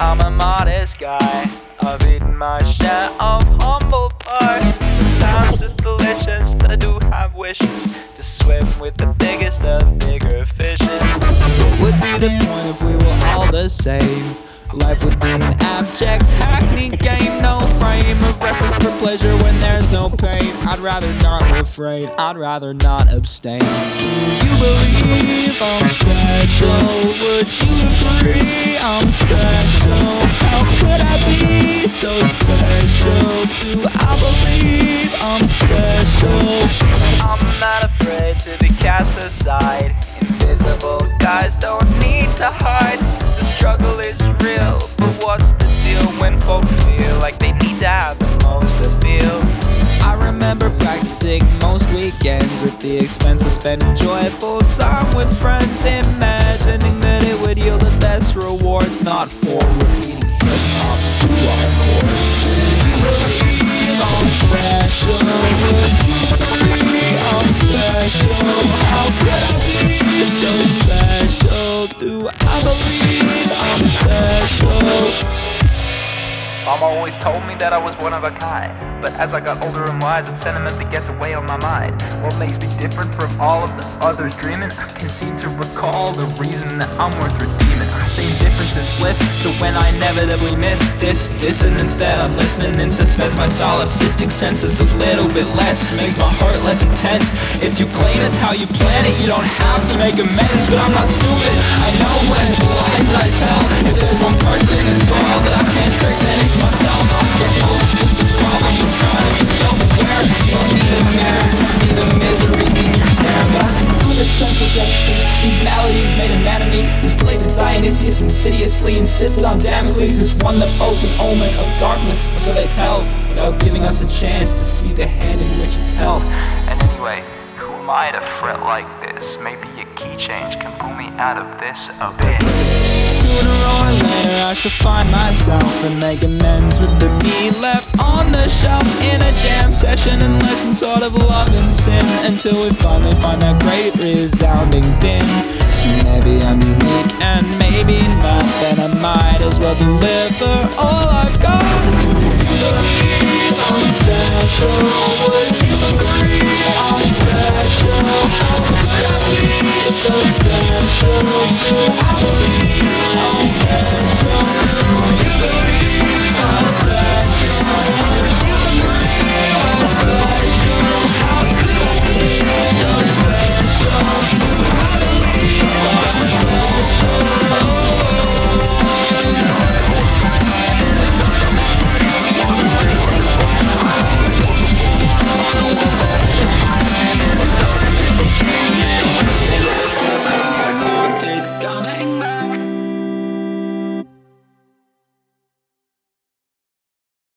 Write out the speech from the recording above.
I'm a modest guy. I've eaten my share of humble pie. Sometimes it's delicious, but I do have wishes to swim with the biggest of bigger fishes. What would be the point if we were all the same? Life would be an abject hackney game. No frame of reference for pleasure when there's no pain. I'd rather not refrain, I'd rather not abstain. Do you believe I'm special? Would you agree I'm special? How could I be so special? Do I believe I'm special? I'm not afraid to be cast aside. Invisible guys don't need to hide. The struggle is real, but what's the deal when folks feel like they need to have the most appeal? I remember practicing most weekends at the expense of spending joyful time with friends, imagining that it would yield the best rewards, not for repeating hip-hop to our chords. Do you believe I'm special? Would you agree I'm special? How could I be so special? Do I believe I'm special? Mom always told me that I was one of a kind, but as I got older and wise, it's sentiment that gets away on my mind. What makes me different from all of the others dreaming? I can seem to recall the reason that I'm worth redeeming. I say difference is bliss, so when I inevitably miss this dissonance that I'm listening in suspense, my solipsistic sense is a little bit less, makes my heart less intense. If you claim it's how you plan it, you don't have to make amends, but I'm not stupid. I know when it's lies I tell. If there's one person in the world that I can't fix, then it's myself. I suppose it's the problem of trying to be self-aware. You don't need a mirror to see the misery in your stare, but I see through the senseless empathy. These maladies made a man of me. This blade that Dionysius insidiously insisted on Damocles is one that bodes an omen of darkness, or so they tell, without giving us a chance to see the hand in which it's held. And anyway, who am I to fret like this? Maybe a key change can pull me out of this abyss. Sooner or later I shall find myself and make amends with the me left on the shelf in a jam session and lessons taught of love and sin, until we finally find that great resounding din. So maybe I'm unique and maybe not, then I might as well deliver all I've got. Do you believe I'm special? Would you agree I'm special? How could I be so special? Do I believe I'm special?